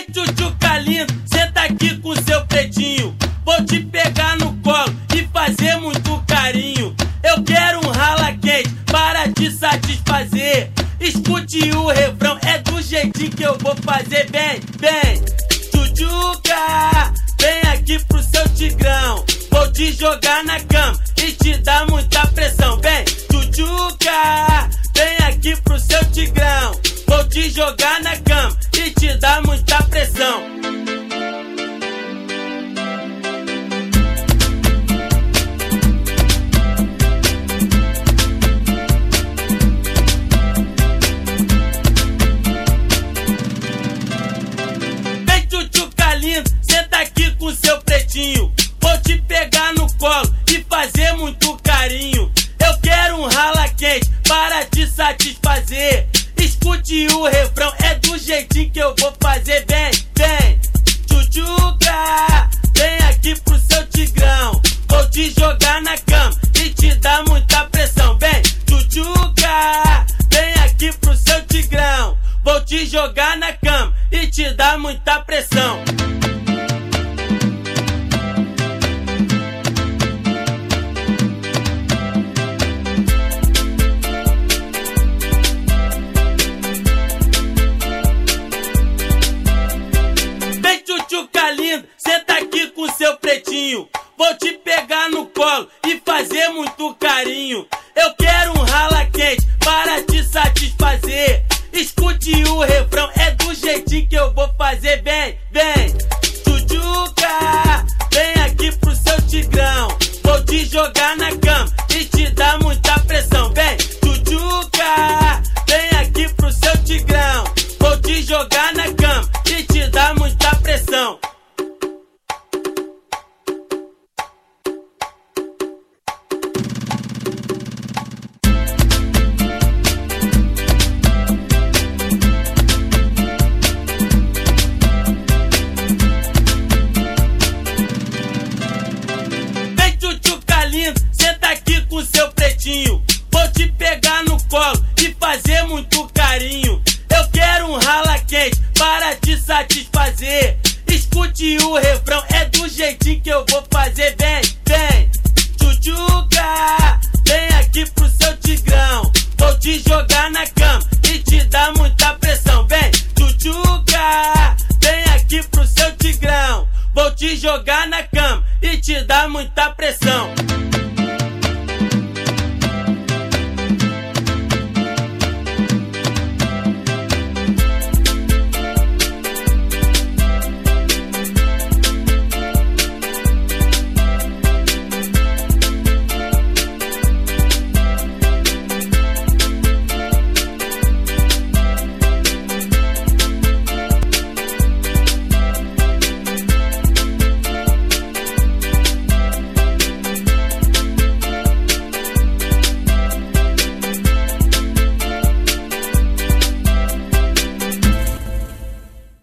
tchutchuca lindo, senta aqui com seu pretinho. Vou te pegar no colo e fazer muito carinho. Eu quero um rala quente para te satisfazer. Escute o refrão, é do jeitinho que eu vou fazer. Vem, vem, tchutchuca, vem aqui pro seu tigrão. Vou te jogar na cama e te dar muita pressão. Vem, tchutchuca, vem aqui pro seu tigrão. Vou te jogar na cama e te dar muita pressão. Vem, tchutchuca lindo, senta aqui com seu pretinho. Vou te pegar no colo e fazer muito carinho. Eu quero um rala quente para te satisfazer. Escute o refrão, é do jeitinho que eu vou fazer. Vem, vem, tchutchuca, vem aqui pro seu tigrão. Vou te jogar na cama e te dar muita pressão. Vem, tchutchuca, vem aqui pro seu tigrão. Vou te jogar na cama e te dar muita